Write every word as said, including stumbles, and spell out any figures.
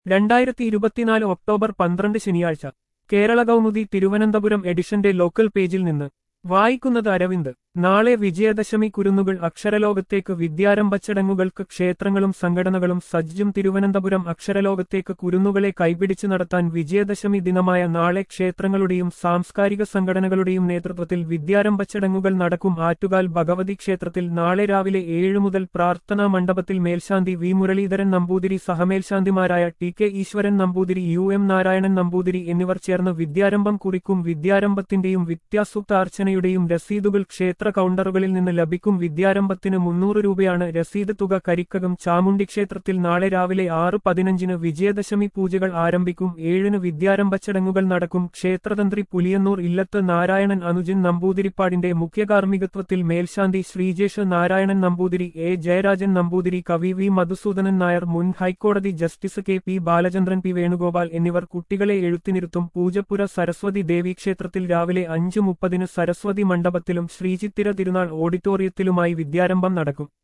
രണ്ടായിരത്തി ഇരുപത്തിനാല് ഒക്ടോബർ പന്ത്രണ്ട് ശനിയാഴ്ച കേരള കൗമുദി തിരുവനന്തപുരം എഡിഷന്റെ ലോക്കൽ പേജിൽ നിന്ന് വായിക്കുന്നത് അരവിന്ദ്. നാളെ വിജയദശമി കുരുന്നുകൾ അക്ഷരലോകത്തേക്ക്. വിദ്യാരംഭ ചടങ്ങുകൾക്ക് ക്ഷേത്രങ്ങളും സംഘടനകളും സജ്ജം. തിരുവനന്തപുരം അക്ഷരലോകത്തേക്ക് കുരുന്നുകളെ കൈപിടിച്ച് നടത്താൻ വിജയദശമി ദിനമായ നാളെ ക്ഷേത്രങ്ങളുടെയും സാംസ്കാരിക സംഘടനകളുടെയും നേതൃത്വത്തിൽ വിദ്യാരംഭ ചടങ്ങുകൾ നടക്കും. ആറ്റുകാൽ ഭഗവതി ക്ഷേത്രത്തിൽ നാളെ രാവിലെ ഏഴ് മുതൽ പ്രാർത്ഥനാ മണ്ഡപത്തിൽ മേൽശാന്തി വി മുരളീധരൻ നമ്പൂതിരി, സഹമേൽശാന്തിമാരായ T K Eswaran Namboothiri, U M Narayanan Namboothiri എന്നിവർ ചേർന്ന് വിദ്യാരംഭം കുറിക്കും. വിദ്യാരംഭത്തിന്റെയും വിദ്യാസൂക്ത അർച്ചനയുടെയും രസീതുകൾ ക്ഷേത്ര കൗണ്ടറുകളിൽ നിന്ന് ലഭിക്കും. വിദ്യാരംഭത്തിന് മുന്നൂറ് രൂപയാണ് രസീത് തുക. കരിക്കകം ചാമുണ്ഡി ക്ഷേത്രത്തിൽ നാളെ രാവിലെ ആറ് പതിനഞ്ചിന് വിജയദശമി പൂജകൾ ആരംഭിക്കും. ഏഴിന് വിദ്യാരംഭ ചടങ്ങുകൾ നടക്കും. ക്ഷേത്രതന്ത്രി പുലിയന്നൂർ ഇല്ലത്ത് നാരായണൻ അനുജൻ നമ്പൂതിരിപ്പാടിന്റെ മുഖ്യകാർമ്മികത്വത്തിൽ മേൽശാന്തി ശ്രീജേഷ് നാരായണൻ നമ്പൂതിരി, എ ജയരാജൻ നമ്പൂതിരി, കവി വി മധുസൂദനൻ നായർ, മുൻ high court justice K P Balachandran, P Venugopal എന്നിവർ കുട്ടികളെ എഴുത്തിനിരുത്തും. പൂജപ്പുര സരസ്വതി ദേവീക്ഷേത്രത്തിൽ രാവിലെ അഞ്ച് മുപ്പതിന് സരസ്വതി മണ്ഡപത്തിലും ശ്രീചിത്തിര തിരുനാൾ ഓഡിറ്റോറിയത്തിലുമായി വിദ്യാരംഭം നടക്കും.